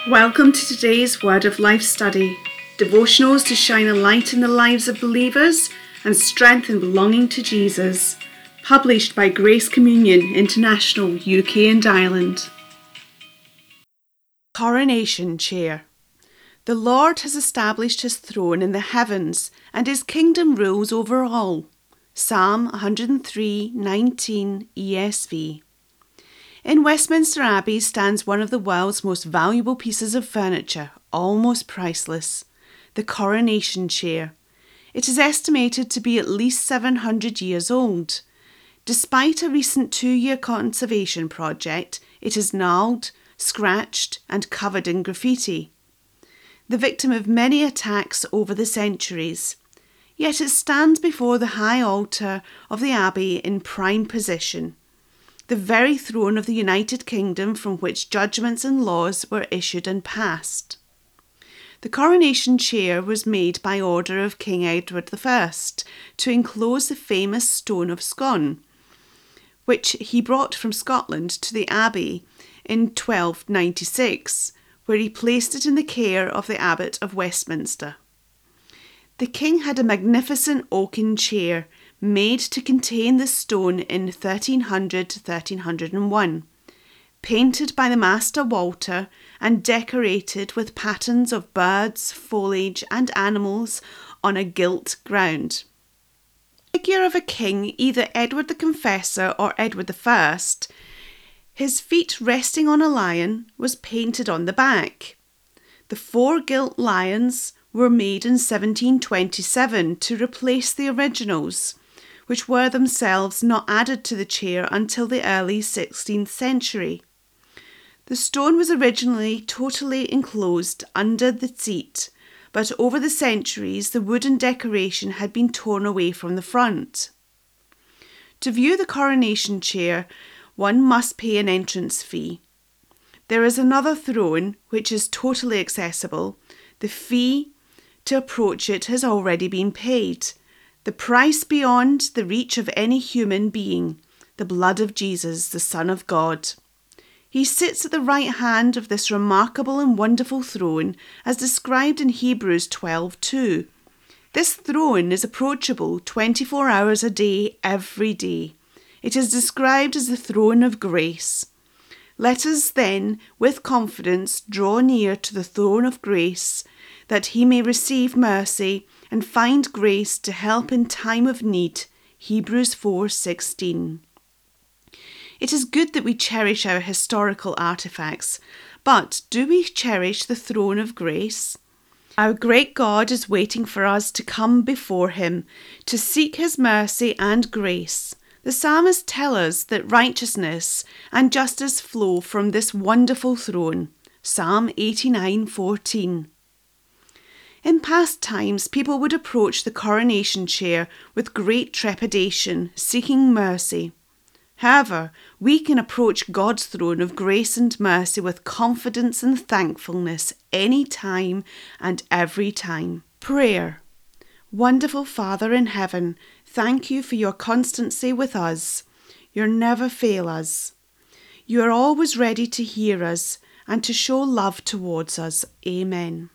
Welcome to today's Word of Life study, devotionals to shine a light in the lives of believers and strengthen belonging to Jesus, published by Grace Communion International, UK and Ireland. Coronation Chair. The Lord has established his throne in the heavens, and his kingdom rules over all. Psalm 103:19 ESV. In Westminster Abbey stands one of the world's most valuable pieces of furniture, almost priceless, the coronation chair. It is estimated to be at least 700 years old. Despite a recent 2-year conservation project, it is gnarled, scratched, and covered in graffiti. The victim of many attacks over the centuries. Yet it stands before the high altar of the Abbey in prime position, the very throne of the United Kingdom from which judgments and laws were issued and passed. The coronation chair was made by order of King Edward I to enclose the famous Stone of Scone, which he brought from Scotland to the Abbey in 1296, where he placed it in the care of the Abbot of Westminster. The king had a magnificent oaken chair made to contain the stone in 1300-1301, painted by the master Walter and decorated with patterns of birds, foliage and animals on a gilt ground. The figure of a king, either Edward the Confessor or Edward I, his feet resting on a lion, was painted on the back. The 4 gilt lions were made in 1727 to replace the originals, which were themselves not added to the chair until the early 16th century. The stone was originally totally enclosed under the seat, but over the centuries the wooden decoration had been torn away from the front. To view the coronation chair, one must pay an entrance fee. There is another throne which is totally accessible. The fee to approach it has already been paid. The price beyond the reach of any human being, the blood of Jesus, the Son of God. He sits at the right hand of this remarkable and wonderful throne, as described in Hebrews 12:2. This throne is approachable 24 hours a day, every day. It is described as the throne of grace. Let us then, with confidence, draw near to the throne of grace, that he may receive mercy and find grace to help in time of need. Hebrews 4:16. It is good that we cherish our historical artefacts, but do we cherish the throne of grace? Our great God is waiting for us to come before him, to seek his mercy and grace. The psalmists tell us that righteousness and justice flow from this wonderful throne. Psalm 89:14. In past times, people would approach the coronation chair with great trepidation, seeking mercy. However, we can approach God's throne of grace and mercy with confidence and thankfulness any time and every time. Prayer. Wonderful Father in heaven, thank you for your constancy with us. You never fail us. You are always ready to hear us and to show love towards us. Amen.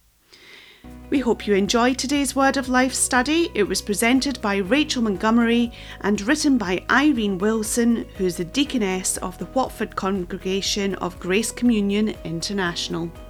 We hope you enjoyed today's Word of Life study. It was presented by Rachel Montgomery and written by Irene Wilson, who is the deaconess of the Watford congregation of Grace Communion International.